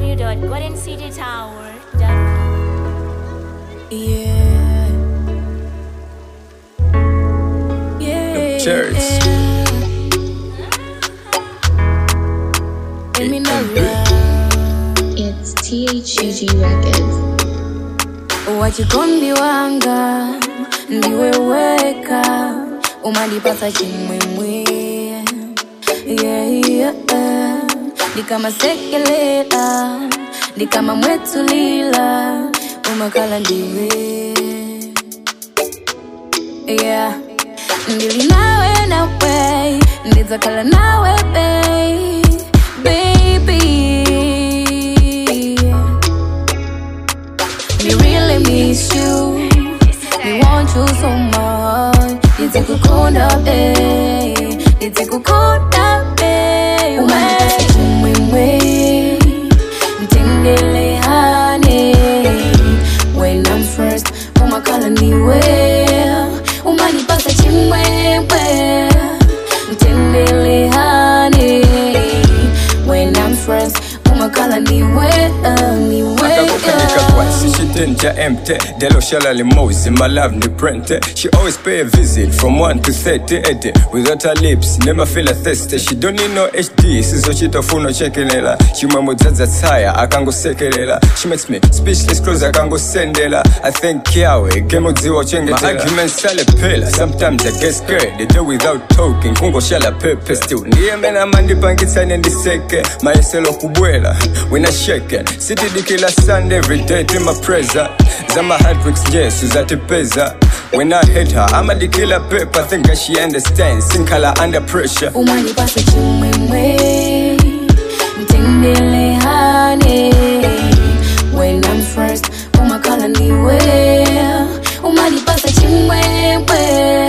www.goldencitytower.com. Yeah. Cheers. It's THUG Records. Wachikondi wanga ndiwe weka umanipasa chimwemwe, yeah. Ndikama sekelela, ndikama mwetulila, umakala ndiwe, yeah. Ndili nawe nawe, ndizakala nawe baby. We really miss you, we want you so much. Nitakukunda babe, nitakukunda babe. Umanipasa chimwemwe, mtendeleane. When I'm first, umakala niwe. Umanipasa chimwemwe, mtendeleane. When I'm first, umakala niwe, niwe. She didn't empty. Delo shala limousine, my love ni prente. She always pay a visit from 1 to 30 80. Without her lips, never feel a thirsty. She don't need no HD, sizo chitofuno chekelela. She mamudzaza tsaya, akango sekelela. She makes me speechless, close akango sendela. I think yawe, gemo dziwa chengetela. My arguments sale pela, sometimes I get scared. They do without talking, kungo shala pepe still. Ndiye mena mandi pangitsane ndiseke. Maeselo kubwela, when I shake it. City dikila Sunday every day to my pressure. Zama heartbreaks, yes, uzatipeza. When I hit her, I'm a the killer pep. I think that she understands. Sinkala under pressure. Umanipasa chimwemwe, mtendeleane. When I'm first, umakala niwe. Umanipasa chimwemwe,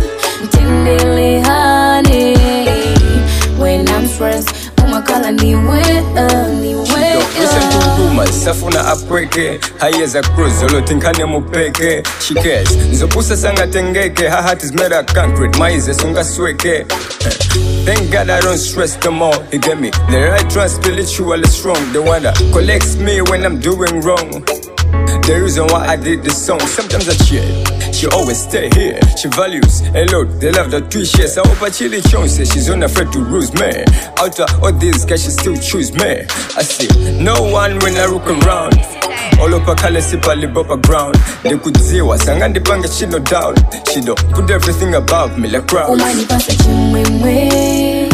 mtendeleane. When I'm first, umakala niwe, niwe. Listen to rumors, safuna apweke. Hayeza cruise, olo tinkane mupeke. She cares, nzopusa sanga tengeke. Her heart is made of concrete, maize sunga sweke. Thank God I don't stress them all. He gave me the right trust, spiritually strong. The one that collects me when I'm doing wrong. The reason why I did this song, sometimes I cheer. She always stay here, she values a lot. They love the two shares. I hope I chilly chose. She's unafraid to lose me. Out of all these guys, she still choose me. I see no one when I look around. All up a kalesi pali bopa ground. They could see what sanga the banga she no down. She don't put everything above me like crowds. Umanipasa chimwemwe,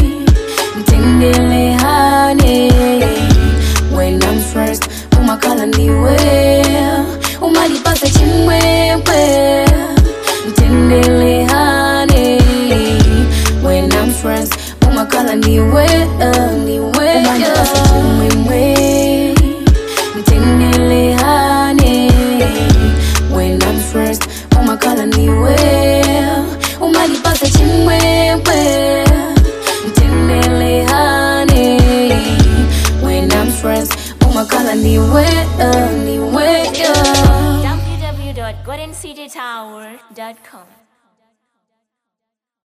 mtendeleane. When I'm first, umakala niwe. Umanipasa chimwemwe, mtendeleane. When I'm first, umakala niwe, niwe. Umanipasa chimwemwe, mtendeleane. When I'm first, umakala niwe. Umanipasa chimwemwe, mtendeleane. When I'm first, umakala niwe, niwe. www.goldencitytower.com